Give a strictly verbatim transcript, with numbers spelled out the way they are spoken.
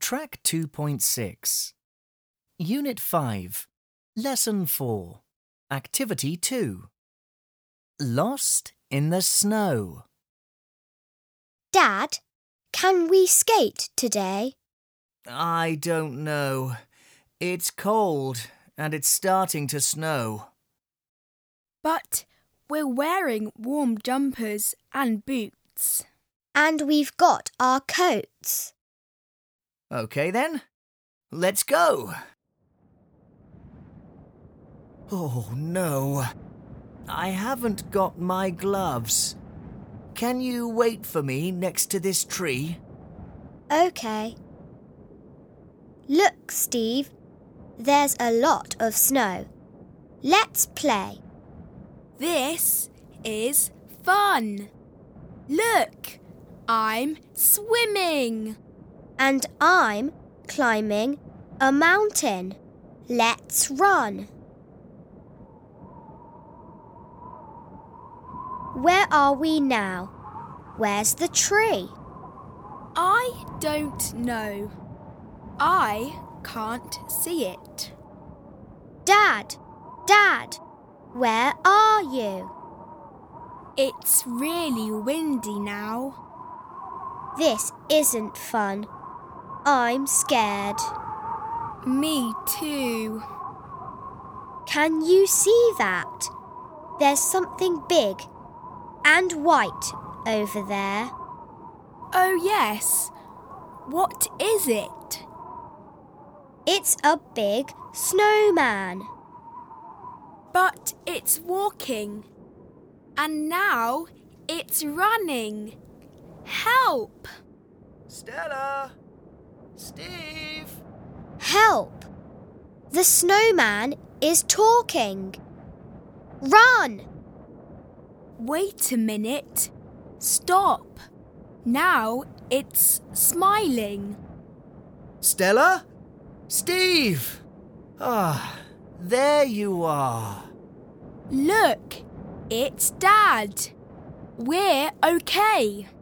Track two point six. Unit five. Lesson four. Activity two. Lost in the snow. Dad, can we skate today? I don't know. It's cold and it's starting to snow. But we're wearing warm jumpers and boots. And we've got our coats. OK then, let's go. Oh no, I haven't got my gloves. Can you wait for me next to this tree? OK. Look, Steve, there's a lot of snow. Let's play. This is fun. Look, I'm swimming. And I'm climbing a mountain. Let's run. Where are we now? Where's the tree? I don't know. I can't see it. Dad, Dad, where are you? It's really windy now. This isn't fun. I'm scared. Me too. Can you see that? There's something big and white over there. Oh yes. What is it? It's a big snowman. But it's walking. And now it's running. Help! Stella! Steve! Help! The snowman is talking. Run! Wait a minute. Stop. Now it's smiling. Stella? Steve! Ah, there you are. Look, it's Dad. We're okay.